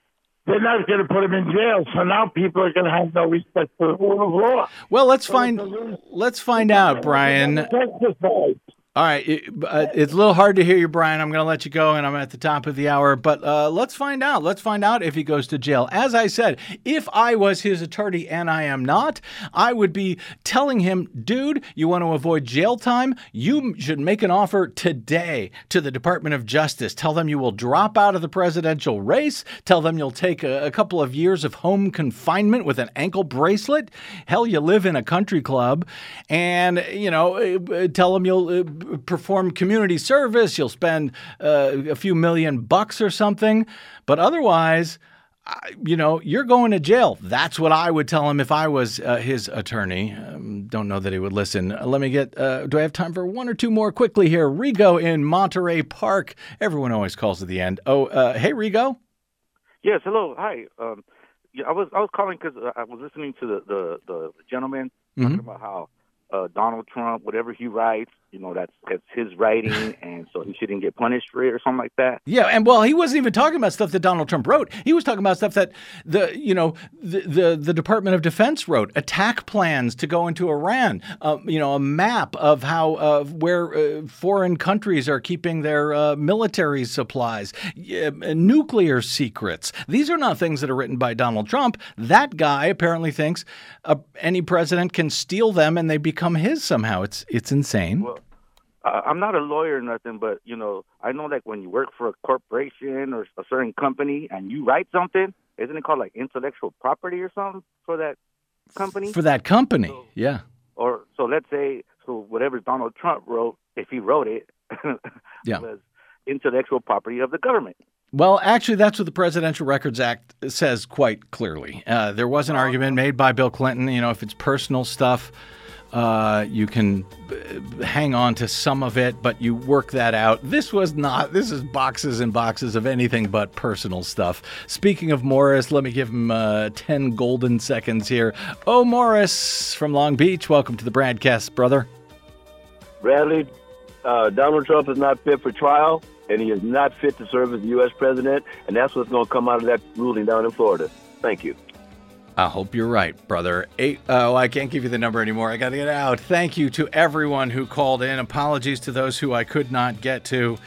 they're not going to put him in jail. So now people are going to have no respect for the rule of law. Well, let's find let's find out, Brian. Exercise. All right, it, uh, it's a little hard to hear you, Brian. I'm going to let you go, and I'm at the top of the hour. But uh, let's find out. Let's find out if he goes to jail. As I said, if I was his attorney, and I am not, I would be telling him, dude, you want to avoid jail time? You should make an offer today to the Department of Justice. Tell them you will drop out of the presidential race. Tell them you'll take a, a couple of years of home confinement with an ankle bracelet. Hell, you live in a country club. And, you know, tell them you'll Uh, perform community service, you'll spend uh, a few million bucks or something, but otherwise, uh, you know, you're going to jail. That's what I would tell him if I was uh, his attorney. Um, don't know that he would listen. Uh, let me get, uh, do I have time for one or two more quickly here? Rigo in Monterey Park. Everyone always calls at the end. Oh, uh, hey, Rigo. Yes, hello, hi. Um, yeah, I was I was calling because I was listening to the the, the gentleman talking Mhm. about how uh, Donald Trump, whatever he writes, you know, that's that's his writing, and so he shouldn't get punished for it or something like that. Yeah, and well, he wasn't even talking about stuff that Donald Trump wrote. He was talking about stuff that the you know the the, the Department of Defense wrote, attack plans to go into Iran. Uh, you know, a map of how uh, where uh, foreign countries are keeping their uh, military supplies, uh, nuclear secrets. These are not things that are written by Donald Trump. That guy apparently thinks uh, any president can steal them and they become his somehow. It's it's insane. Well, uh, I'm not a lawyer or nothing, but you know, I know like when you work for a corporation or a certain company and you write something, isn't it called like intellectual property or something for that company? For that company, So- yeah. Or so let's say so whatever Donald Trump wrote, if he wrote it, Yeah. was intellectual property of the government. Well, actually, that's what the Presidential Records Act says quite clearly. Uh, there was an argument made by Bill Clinton, you know, if it's personal stuff, uh, you can uh, hang on to some of it, but you work that out. This was not, this is boxes and boxes of anything but personal stuff. Speaking of Morris, let me give him uh, ten golden seconds here. Oh, Morris from Long Beach, welcome to the Bradcast, brother. Bradley, uh, Donald Trump is not fit for trial, and he is not fit to serve as the U S president, and that's what's going to come out of that ruling down in Florida. Thank you. I hope you're right, brother. Eight, oh, I can't give you the number anymore. I got to get out. Thank you to everyone who called in. Apologies to those who I could not get to.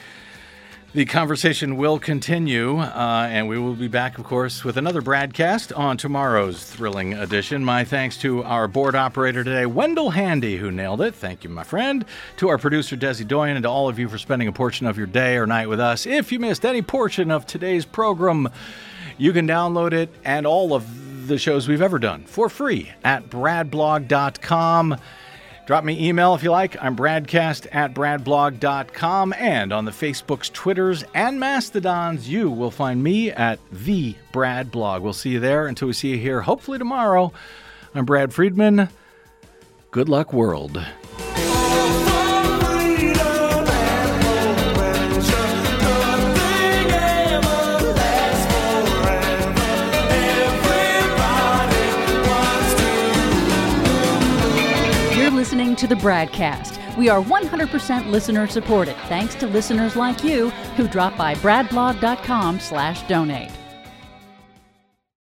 The conversation will continue, uh, and we will be back, of course, with another Bradcast on tomorrow's thrilling edition. My thanks to our board operator today, Wendell Handy, who nailed it. Thank you, my friend. To our producer, Desi Doyen, and to all of you for spending a portion of your day or night with us. If you missed any portion of today's program, you can download it and all of the shows we've ever done for free at brad blog dot com. Drop me email if you like. I'm bradcast at brad blog dot com. And on the Facebooks, Twitters, and Mastodons, you will find me at the Brad Blog. We'll see you there until we see you here, hopefully tomorrow. I'm Brad Friedman. Good luck, world. Listening to the Bradcast. We are one hundred percent listener supported, thanks to listeners like you who drop by brad blog dot com slash donate.